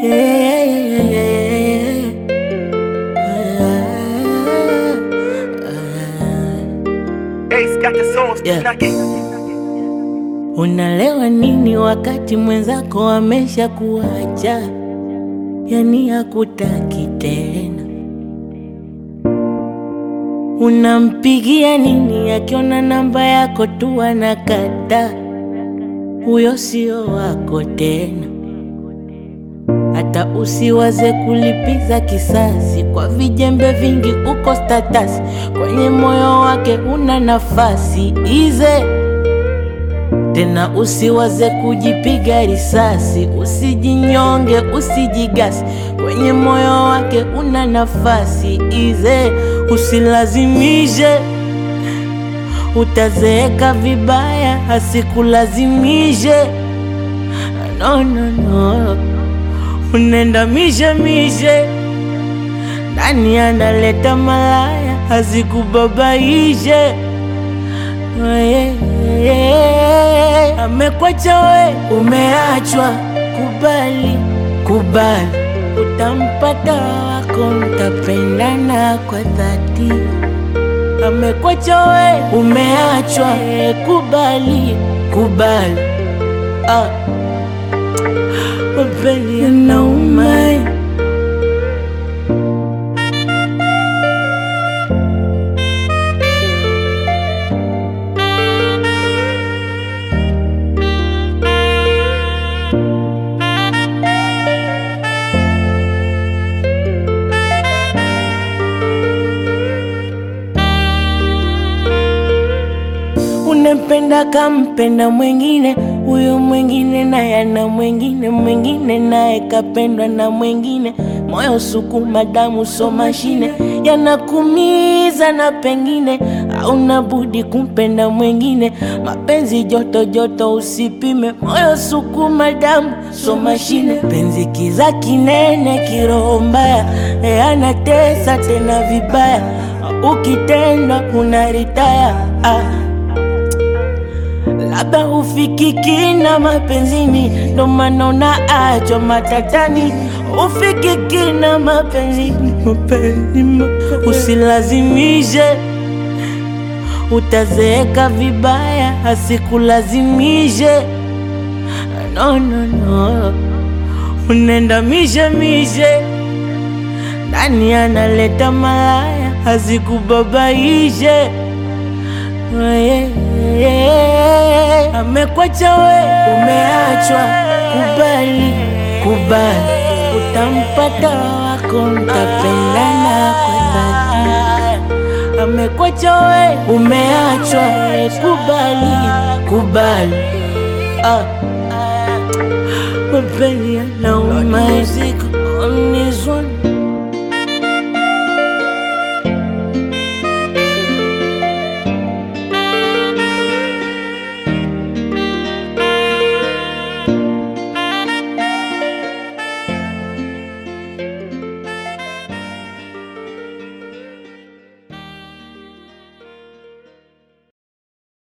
Yeah, yeah, yeah, Ace got the sauce, yeah. knocking. Unalewa nini wakati mwenzako amesha kuacha? Yani hakutaki tena. Unampigia nini akiona namba yako tu anakata? Huyo sio wako tena. Hata usiwaze kulipiza kisasi kwa vijembe vingi uko status. Kwenye moyo wake una nafasi ize. Tena usiwaze kujipiga risasi. Usijinyonge, usijigasi. Kwenye moyo wake una nafasi ize. Usilazimishe, utazeeka vibaya. Asikulazimishe, no, no, no. Unenda mishe ndani analeta malaya. Asikubabaishe, amekwacha we, umeachwa. Kubali, kubali, utampata wako, mtapendana kwa dhati. Amekwacha we, umeachwa. Kubali, kubali, mapenzi yanauma. Unempenda kampenda mwengine, huyo mwengine naye ana mwengine, mwengine naye kapendwa na mwengine. Moyo sukuma damu so mashine, yanakumiza na pengine hauna budi kumpenda mwengine. Mapenzi joto joto usipime, moyo sukuma damu so mashine. Penzi kiza kinene kiroho mbaya, anatesa tena vibaya. Ukitendwa unaritaya, labda ufikiki na mapenzini, ndo maana unaachwa matatani. Ufikiki na mapenzini, mapenzi. Usilazimishe, utazeeka vibaya. Asikulazimishe, no, no, no. Unenda mishe ndani analeta malaya. Asikubabaishe, amekwacha we, umeachwa. Kubali, kubali, utampata wako, mtapendana kwa dhati. Amekwacha we, umeachwa. Kubali, kubali, mapenzi yanauma. Music on this one.